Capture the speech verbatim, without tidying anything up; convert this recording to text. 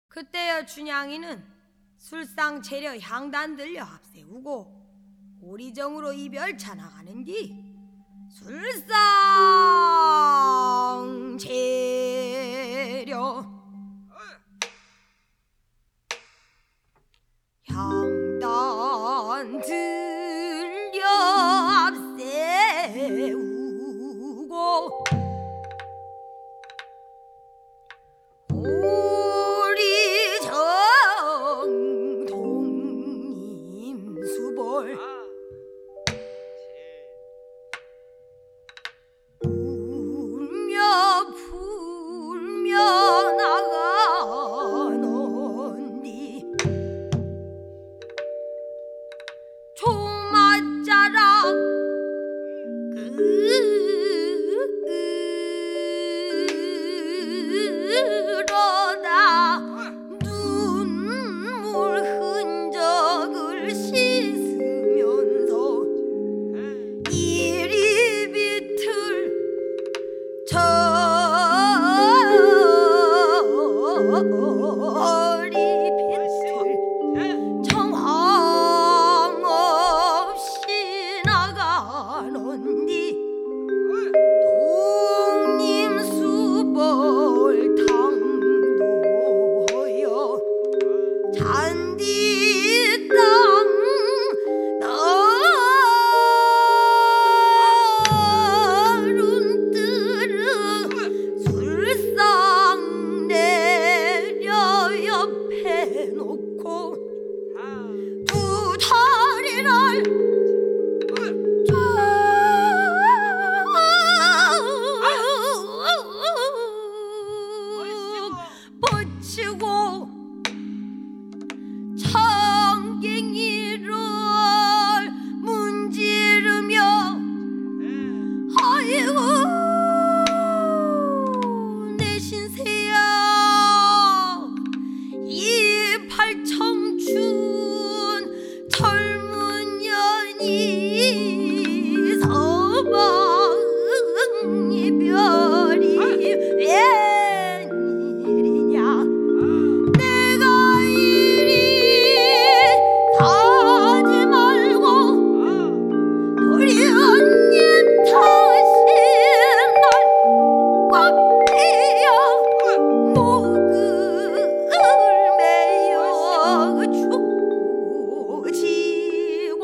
그때여 춘향이는 술상 차려 향단 들려 앞세우고 오리정으로 이별차 나가는디 술상 차려 향단 들려 앞세우고 오리정 동임수볼 울며 불며 나가는디 조맛자락 그러다 눈물 흔적을 씻으면서 이리 비틀 저리 비틀 정황 없이 나가는디 독림수벌 당도하여 잔디 땅 나룬 뜨르 술상 내려 옆에 놓고 두 다리를 뻗치고 청갱이를 문지르며 아이고 내 신세야 이 팔청춘 젊은 년이 서방 이별이 웬일이냐 내가 이리 하지 말고 도련님 다시 날 꽉피어 목을 메어 주지고